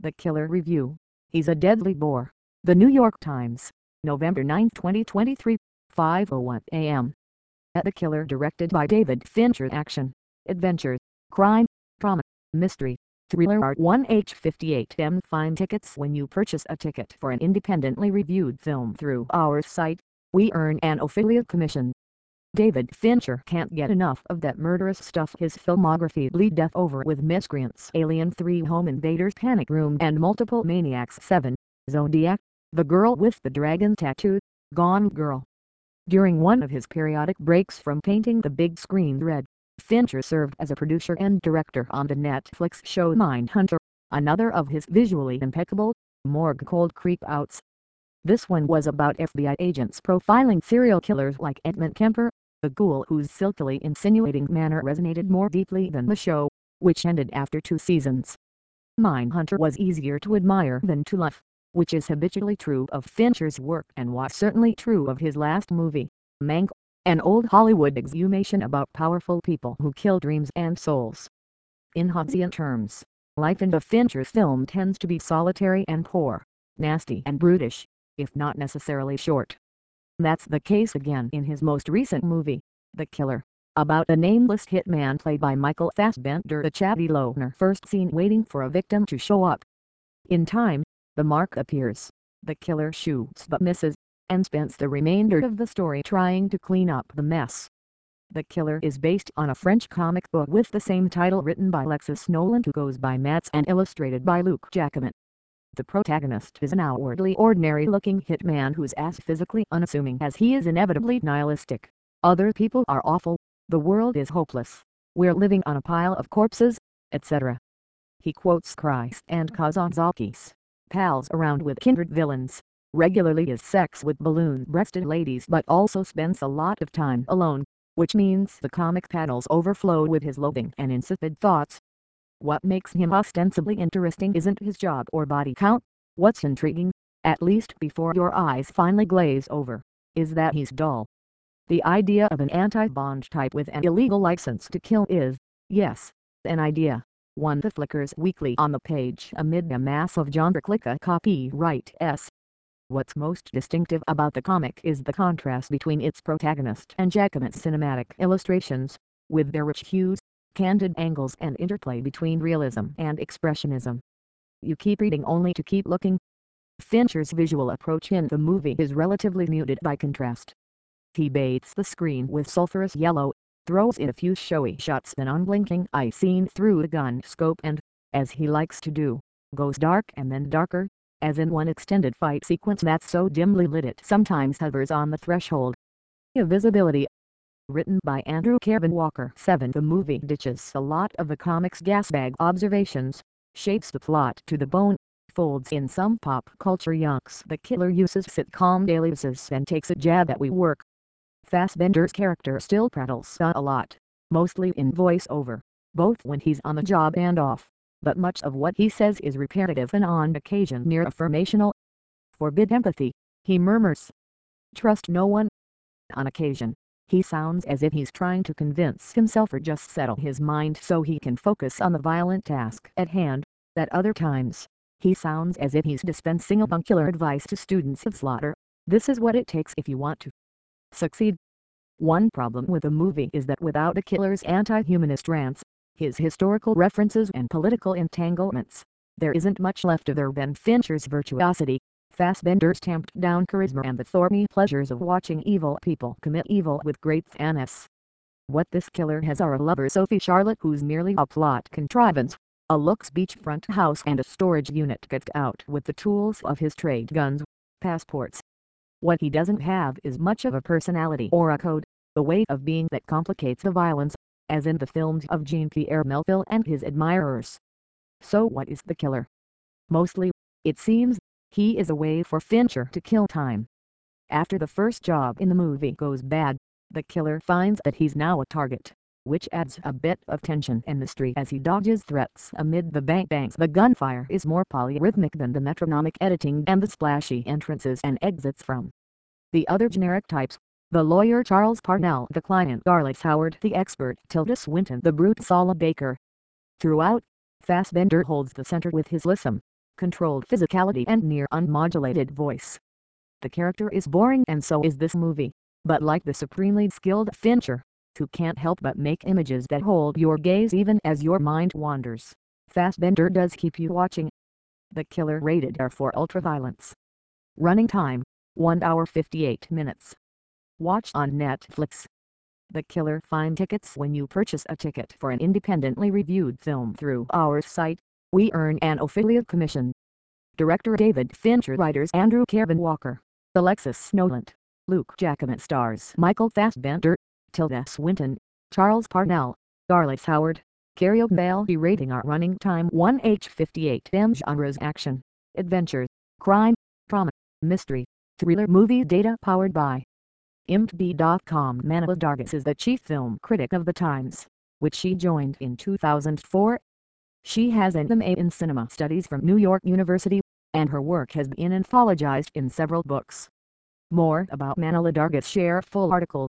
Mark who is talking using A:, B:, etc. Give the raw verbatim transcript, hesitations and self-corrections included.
A: The Killer Review. He's a deadly bore. The New York Times, November ninth twenty twenty-three, five oh one a m The Killer, directed by David Fincher. Action, adventure, crime, drama, mystery, thriller. Art one H fifty-eight M. Find tickets when you purchase a ticket for an independently reviewed film through our site. We earn an affiliate commission. David Fincher can't get enough of that murderous stuff. His filmography bleed death over with Miscreants, Alien three, Home Invaders, Panic Room, and Multiple Maniacs. Seven. Zodiac, The Girl with the Dragon Tattoo, Gone Girl. During one of his periodic breaks from painting the big screen red, Fincher served as a producer and director on the Netflix show Mindhunter, another of his visually impeccable, morgue cold creep-outs. This one was about F B I agents profiling serial killers like Edmund Kemper, a ghoul whose silkily insinuating manner resonated more deeply than the show, which ended after two seasons. Mindhunter was easier to admire than to love, which is habitually true of Fincher's work and was certainly true of his last movie, Mank, an old Hollywood exhumation about powerful people who kill dreams and souls. In Hobbesian terms, life in a Fincher film tends to be solitary and poor, nasty and brutish, if not necessarily short. That's the case again in his most recent movie, The Killer, about a nameless hitman played by Michael Fassbender, a chatty loner first seen waiting for a victim to show up. In time, the mark appears, the killer shoots but misses, and spends the remainder of the story trying to clean up the mess. The Killer is based on a French comic book with the same title written by Alexis Nolan, who goes by Mats, and illustrated by Luc Jacquemin. The protagonist is an outwardly ordinary-looking hitman who's as physically unassuming as he is inevitably nihilistic. Other people are awful, the world is hopeless, we're living on a pile of corpses, et cetera. He quotes Christ and Kazantzakis, pals around with kindred villains, regularly has sex with balloon-breasted ladies, but also spends a lot of time alone, which means the comic panels overflow with his loathing and insipid thoughts. What makes him ostensibly interesting isn't his job or body count. What's intriguing, at least before your eyes finally glaze over, is that he's dull. The idea of an anti-Bond type with an illegal license to kill is, yes, an idea, one that flickers weakly on the page amid a mass of John Berklicka copyrights. What's most distinctive about the comic is the contrast between its protagonist and Jacquemin's cinematic illustrations, with their rich hues, candid angles, and interplay between realism and expressionism. You keep reading only to keep looking. Fincher's visual approach in the movie is relatively muted by contrast. He bathes the screen with sulphurous yellow, throws in a few showy shots, an unblinking eye seen through a gun scope, and, as he likes to do, goes dark and then darker, as in one extended fight sequence that's so dimly lit it sometimes hovers on the threshold of visibility. Written by Andrew Kevin Walker. seven The movie ditches a lot of the comic's gasbag observations, shapes the plot to the bone, folds in some pop culture yunks. The Killer uses sitcom aliases and takes a jab at WeWork. Fassbender's character still prattles a lot, mostly in voice-over, both when he's on the job and off, but much of what he says is repetitive and on occasion near affirmational. Forbid empathy, he murmurs. Trust no one. On occasion, he sounds as if he's trying to convince himself or just settle his mind so he can focus on the violent task at hand. At other times, he sounds as if he's dispensing avuncular advice to students of slaughter. This is what it takes if you want to succeed. One problem with the movie is that without the killer's anti-humanist rants, his historical references and political entanglements, there isn't much left of their Ben Fincher's virtuosity. Fassbender's tamped-down charisma and the thorny pleasures of watching evil people commit evil with great finesse. What this killer has are a lover Sophie Charlotte who's merely a plot contrivance, a Lux beachfront house and a storage unit decked out with the tools of his trade, guns, passports. What he doesn't have is much of a personality or a code, a way of being that complicates the violence, as in the films of Jean-Pierre Melville and his admirers. So what is the killer? Mostly, it seems, he is a way for Fincher to kill time. After the first job in the movie goes bad, the killer finds that he's now a target, which adds a bit of tension and mystery as he dodges threats amid the bang-bangs. The gunfire is more polyrhythmic than the metronomic editing and the splashy entrances and exits from the other generic types. The lawyer Charles Parnell, the client Darlis Howard, the expert Tilda Swinton, the brute Saul Baker. Throughout, Fassbender holds the center with his lissom, controlled physicality and near unmodulated voice. The character is boring and so is this movie, but like the supremely skilled Fincher, who can't help but make images that hold your gaze even as your mind wanders, Fassbender does keep you watching. The Killer, rated R for ultraviolence. Running time, one hour fifty-eight minutes. Watch on Netflix. The Killer. Find tickets when you purchase a ticket for an independently reviewed film through our site. We earn an affiliate commission. Director David Fincher. Writers Andrew Kevin Walker, Alexis Nolant, Luke Jackman. Stars Michael Fassbender, Tilda Swinton, Charles Parnell, Garlice Howard, Carrie Bell. Rating R. Running time one hour fifty-eight minutes. Genres: action, adventure, crime, drama, mystery, thriller. Movie data powered by I M D B dot com. Manohla Dargis is the chief film critic of The Times, which she joined in two thousand four. She has an M A in Cinema Studies from New York University, and her work has been anthologized in several books. More about Manohla Dargis. Share full article.